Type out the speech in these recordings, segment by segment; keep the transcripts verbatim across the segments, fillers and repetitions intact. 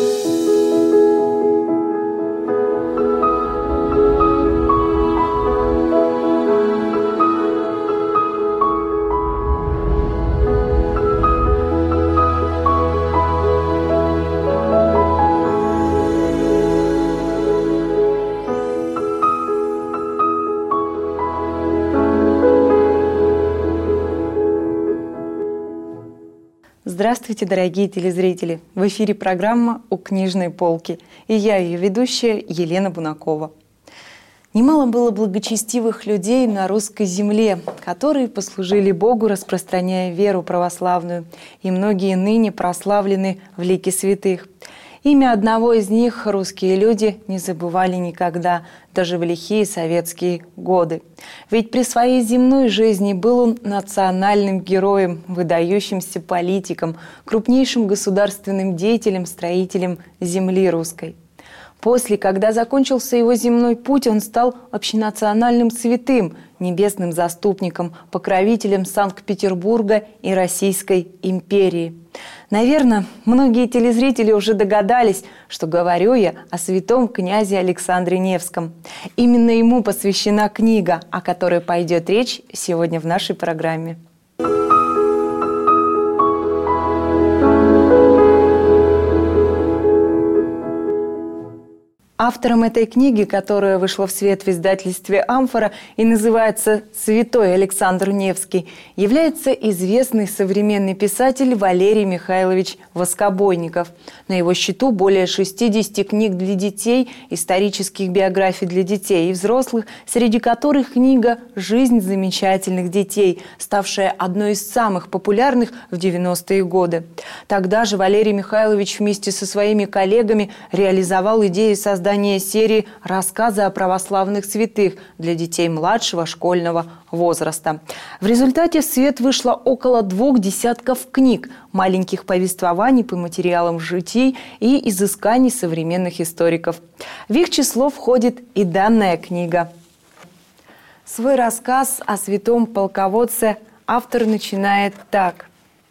Здравствуйте, дорогие телезрители! В эфире программа «У книжной полки» и я, ее ведущая, Елена Бунакова. Немало было благочестивых людей на русской земле, которые послужили Богу, распространяя веру православную, и многие ныне прославлены в лике святых. Имя одного из них русские люди не забывали никогда, даже в лихие советские годы. Ведь при своей земной жизни был он национальным героем, выдающимся политиком, крупнейшим государственным деятелем, строителем земли русской. После, когда закончился его земной путь, он стал общенациональным святым, небесным заступником, покровителем Санкт-Петербурга и Российской империи. Наверное, многие телезрители уже догадались, что говорю я о святом князе Александре Невском. Именно ему посвящена книга, о которой пойдет речь сегодня в нашей программе. Автором этой книги, которая вышла в свет в издательстве «Амфора» и называется «Святой Александр Невский», является известный современный писатель Валерий Михайлович Воскобойников. На его счету более шестидесяти книг для детей, исторических биографий для детей и взрослых, среди которых книга «Жизнь замечательных детей», ставшая одной из самых популярных в девяностые годы. Тогда же Валерий Михайлович вместе со своими коллегами реализовал идею создания серии «Рассказы о православных святых» для детей младшего школьного возраста. В результате в свет вышло около двух десятков книг, маленьких повествований по материалам житий и изысканий современных историков. В их число входит и данная книга. Свой рассказ о святом полководце автор начинает так.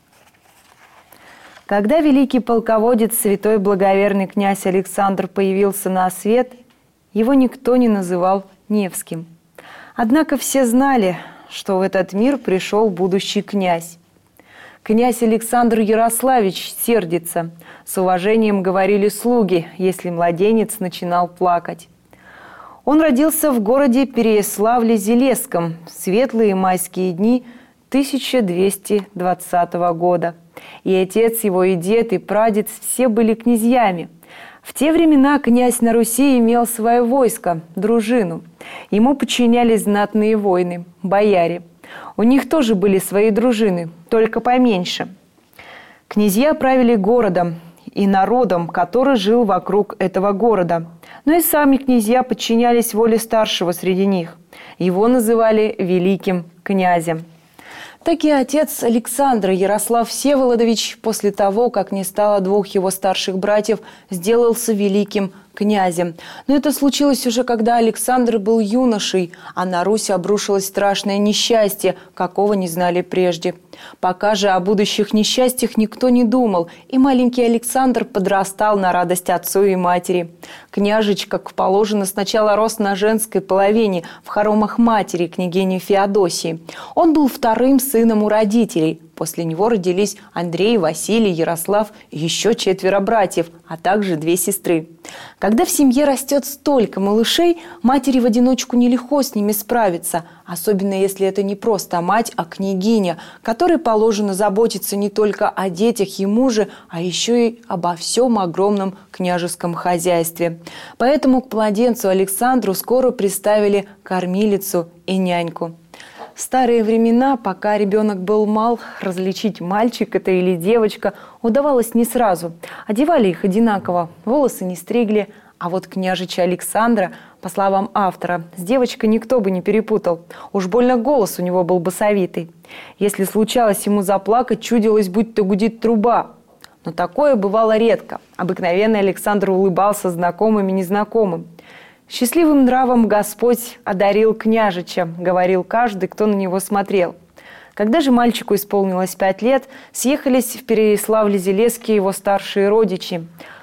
Когда великий полководец, святой благоверный князь Александр появился на свет, его никто не называл Невским. Однако все знали, что в этот мир пришел будущий князь. Князь Александр Ярославич сердится. С уважением говорили слуги, если младенец начинал плакать. Он родился в городе Переяславле-Зелесском в светлые майские дни тысяча двести двадцатого года. И отец его, и дед, и прадед все были князьями. В те времена князь на Руси имел свое войско, дружину. Ему подчинялись знатные воины, бояре. У них тоже были свои дружины, только поменьше. Князья правили городом и народом, который жил вокруг этого города. Но и сами князья подчинялись воле старшего среди них. Его называли великим князем. Так и отец Александра, Ярослав Всеволодович, после того, как не стало двух его старших братьев, сделался великим князем. Но это случилось уже, когда Александр был юношей, а на Русь обрушилось страшное несчастье, какого не знали прежде. Пока же о будущих несчастьях никто не думал, и маленький Александр подрастал на радость отцу и матери. Княжич, как положено, сначала рос на женской половине, в хоромах матери, княгини Феодосии. Он был вторым сыном у родителей. После него родились Андрей, Василий, Ярослав и еще четверо братьев, а также две сестры. Когда в семье растет столько малышей, матери в одиночку нелегко с ними справиться, особенно если это не просто мать, а княгиня, которой положено заботиться не только о детях и муже, а еще и обо всем огромном княжеском хозяйстве. Поэтому к младенцу Александру скоро приставили кормилицу и няньку. В старые времена, пока ребенок был мал, различить, мальчик это или девочка, удавалось не сразу. Одевали их одинаково, волосы не стригли, а вот княжича Александра, по словам автора, с девочкой никто бы не перепутал. Уж больно голос у него был басовитый. Если случалось ему заплакать, чудилось, будто гудит труба. Но такое бывало редко. Обыкновенно Александр улыбался знакомым и незнакомым. «Счастливым нравом Господь одарил княжича», — говорил каждый, кто на него смотрел. Когда же мальчику исполнилось пять лет, съехались в Переяславле-Зелесские его старшие родичи.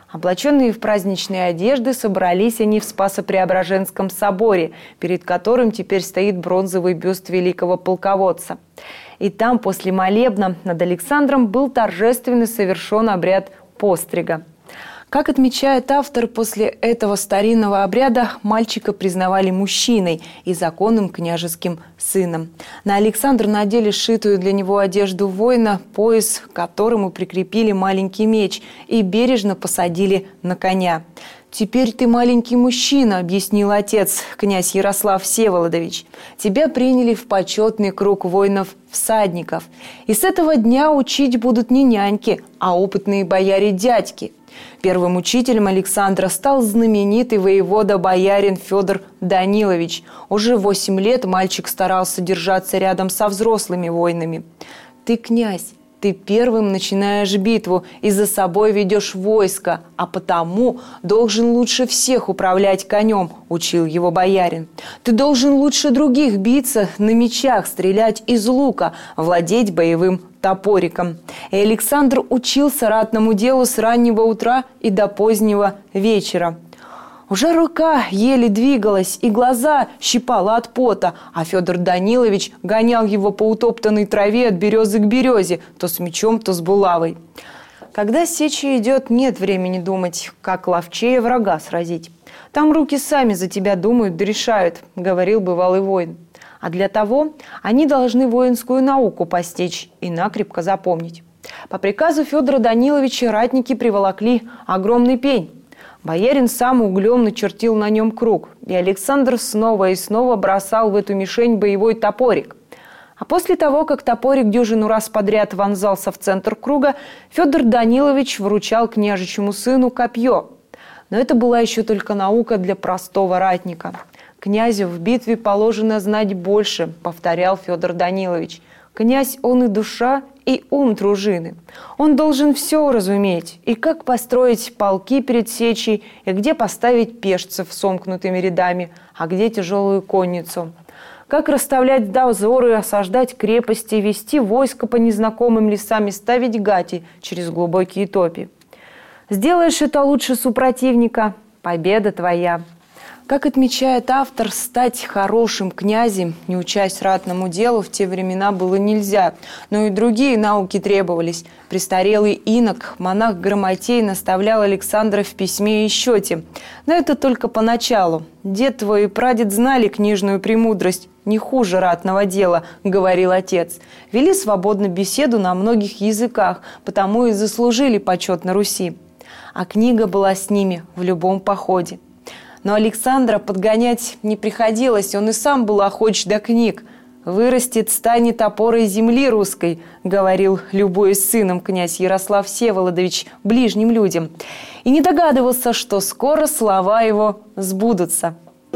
Облаченные в праздничные одежды, собрались они в Спасо-Преображенском соборе, перед которым теперь стоит бронзовый бюст великого полководца. И там после молебна над Александром был торжественно совершен обряд пострига. Как отмечает автор, после этого старинного обряда мальчика признавали мужчиной и законным княжеским сыном. На Александра надели сшитую для него одежду воина, пояс, к которому прикрепили маленький меч, и бережно посадили на коня. «Теперь ты маленький мужчина», – объяснил отец, князь Ярослав Всеволодович. «Тебя приняли в почетный круг воинов-всадников. И с этого дня учить будут не няньки, а опытные бояре-дядьки». Первым учителем Александра стал знаменитый воевода-боярин Федор Данилович. Уже восемь лет мальчик старался держаться рядом со взрослыми воинами. «Ты князь. Ты первым начинаешь битву и за собой ведешь войско, а потому должен лучше всех управлять конем», – учил его боярин. «Ты должен лучше других биться на мечах, стрелять из лука, владеть боевым топориком». И Александр учился ратному делу с раннего утра и до позднего вечера. Уже рука еле двигалась, и глаза щипала от пота, а Федор Данилович гонял его по утоптанной траве от березы к березе, то с мечом, то с булавой. Когда сеча идет, нет времени думать, как ловчее врага сразить. «Там руки сами за тебя думают да решают», – говорил бывалый воин. А для того они должны воинскую науку постичь и накрепко запомнить. По приказу Федора Даниловича ратники приволокли огромный пень. Боярин сам углем начертил на нем круг, и Александр снова и снова бросал в эту мишень боевой топорик. А после того, как топорик дюжину раз подряд вонзался в центр круга, Федор Данилович вручал княжичьему сыну копье. Но это была еще только наука для простого ратника. «Князю в битве положено знать больше», – повторял Федор Данилович. «Князь, он и душа, и ум дружины. Он должен все уразуметь, и как построить полки перед сечей, и где поставить пешцев сомкнутыми рядами, а где тяжелую конницу. Как расставлять дозоры, осаждать крепости, вести войско по незнакомым лесам и ставить гати через глубокие топи. Сделаешь это лучше супротивника, победа твоя». Как отмечает автор, стать хорошим князем, не учась ратному делу, в те времена было нельзя. Но и другие науки требовались. Престарелый инок, монах Грамотей, наставлял Александра в письме и счете. Но это только поначалу. «Дед твой и прадед знали книжную премудрость, не хуже ратного дела», – говорил отец. «Вели свободно беседу на многих языках, потому и заслужили почет на Руси». А книга была с ними в любом походе. Но Александра подгонять не приходилось, он и сам был охоч до книг. «Вырастет, станет опорой земли русской», – говорил, любуясь сыном, князь Ярослав Всеволодович ближним людям. И не догадывался, что скоро слова его сбудутся.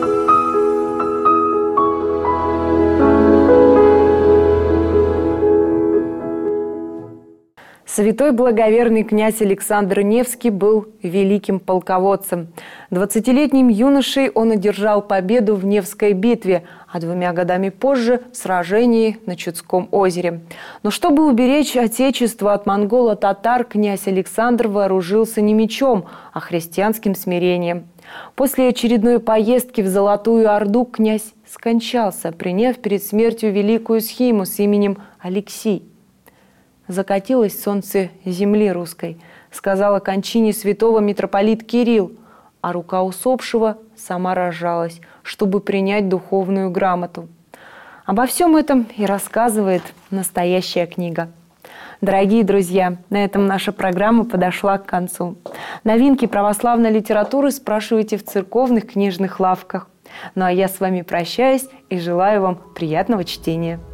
Святой благоверный князь Александр Невский был великим полководцем. Двадцатилетним юношей он одержал победу в Невской битве, а двумя годами позже – в сражении на Чудском озере. Но чтобы уберечь отечество от монголо-татар, князь Александр вооружился не мечом, а христианским смирением. После очередной поездки в Золотую Орду князь скончался, приняв перед смертью великую схиму с именем Алексий. «Закатилось солнце земли русской», сказала кончине святого митрополит Кирилл, а рука усопшего сама разжалась, чтобы принять духовную грамоту. Обо всем этом и рассказывает настоящая книга. Дорогие друзья, на этом наша программа подошла к концу. Новинки православной литературы спрашивайте в церковных книжных лавках. Ну а я с вами прощаюсь и желаю вам приятного чтения.